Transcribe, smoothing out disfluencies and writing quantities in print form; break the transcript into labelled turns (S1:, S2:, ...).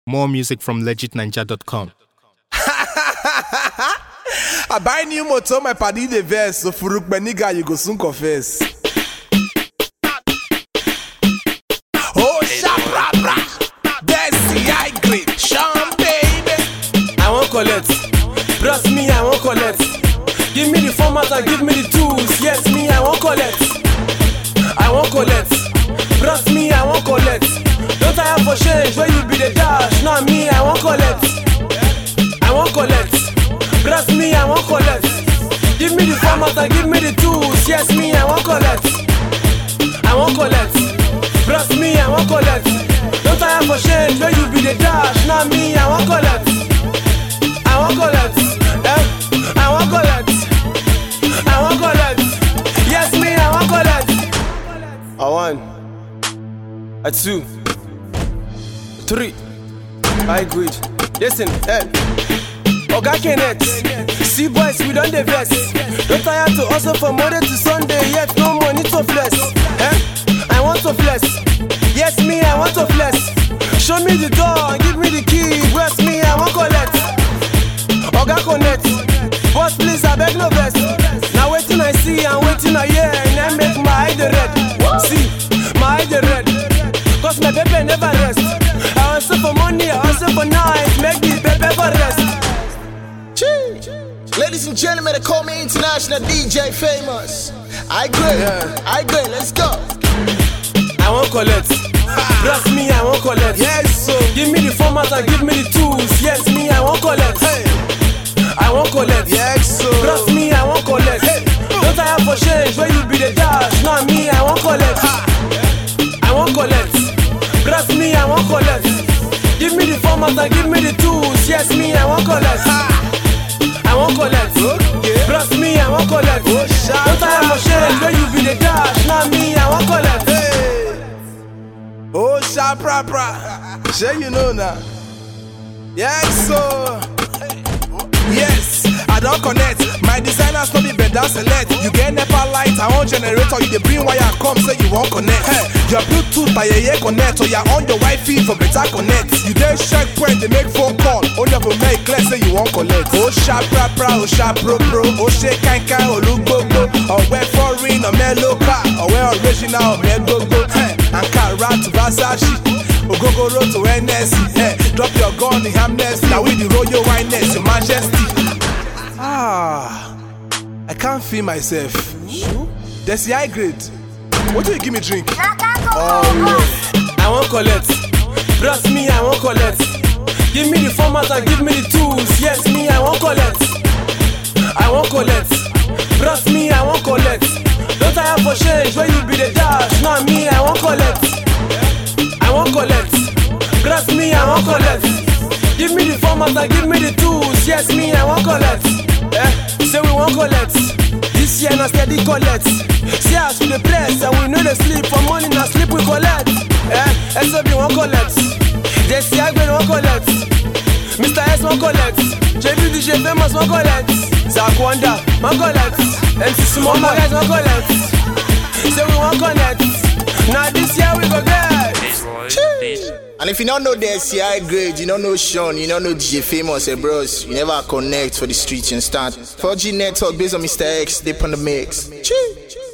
S1: More music from legitninja.com.
S2: I buy new motor, my paddy the verse, so for nigga you go soon confess. Oh, shabra, that's the high grade, Sean baby.
S3: I won't collect, trust me, I won't collect. Give me the format and give me the tools. Yes, me, I won't collect. I won't collect, trust me, I won't collect. Don't tire for change where you be the dash. Not me, I won't collect. I won't collect, trust me, I won't collect. Give me the format and give me the tools. Yes, me, I won't collect. I won't collect, trust me, I won't collect. Don't tire for change where you be the dash. Not me, I won't collect. I won't collect, I won't collect. I won't collect. Yes, me, I won't collect. A 1, a 2, 3. I agreed. Listen, Oga Kenneth. See boys, we done the best. Don't tire to hustle from Monday to Sunday. Yet no money to flex. I want to flex. Yes, me, I want to flex. Show me the door and give me the key. Bless me, I won't collect. Oga Connect. Boss, please, I beg no best. Now waiting I see and waiting I hear. And I make my eye the red. See, my eye the red. Cause my baby never rest. I hustle for money, I hustle for night. Make the baby for rest.
S4: Ladies and gentlemen, they call me International DJ Famous. I agree, let's go.
S3: I won't collect. Trust me, I won't collect.
S2: Yes, so
S3: Give me the format and give me the tools. Yes, me, I won't collect. I won't collect.
S2: yes, so
S3: Trust me, I won't collect. Don't tire for change where you be the dash. Not me, I won't collect. I won't collect. Trust me, I won't collect. Give me the format and give me the tools. Yes, me, I won't collect. I won't collect. Trust me, I won't collect. Don't tire for change where you be the dash. Not me, I won't collect.
S2: oh shabra, sure you know now. Yes, so yes, I don't connect. My designers no be better select. You get NEPA light, I want generator. You the bring wire come, say you won't connect. Your Bluetooth by your connect, or you're on your Wi-Fi for better connect. You then checkpoint, they make phone call. Only for make clear, say you won't collect. Oh shabra, oh shabro, oh shake kanka, oh look go, or where foreign, or me local, or where original, or me go. Ankara to Versace, Ogogoro to NSC. Drop your gun in amnesty. Now with the royal witness, your majesty. I can't feel myself. That's the high grade. What do you give me drink?
S3: I won't collect. Trust me, I won't collect. Give me the format and give me the tools. Yes, me, I won't collect. I won't collect. Trust me, I won't collect. Don't tire for change where you be the dash. Not me, I won't collect. I won't collect. Trust me, I won't collect. Give me the format and give me the tools. Yes, me, I won't collect. Say we won't collect. This year na steady collect. See us with the press and we know the sleep. For money na sleep we collect. SOB won't collect. JC Agben won't collect. Mr. S won't collect. JB DJ Famous won't collect. Zach Wonder won't collect. MC Small guys won't collect. Say we won't collect. Now this year we go get.
S4: And if you don't know the CI grade, you don't know Sean, you don't know DJ Famous, bros, you never connect for the streets and start. 4G network based on Mr. X, dip on the mix.